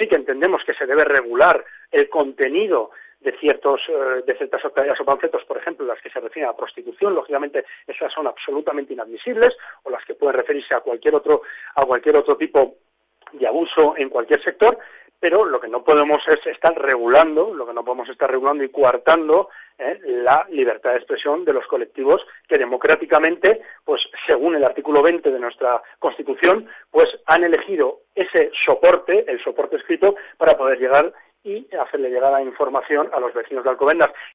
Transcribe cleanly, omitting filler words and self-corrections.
sí que entendemos que se debe regular el contenido de ciertas octavillas o panfletos, por ejemplo, las que se refieren a prostitución. Lógicamente esas son absolutamente inadmisibles, o las que pueden referirse a cualquier otro tipo de abuso en cualquier sector, pero lo que no podemos es estar regulando, y coartando la libertad de expresión de los colectivos que democráticamente, pues según el artículo 20 de nuestra Constitución, pues han elegido ese soporte, el soporte escrito, para poder llegar y hacerle llegar la información a los vecinos de Alcobendas.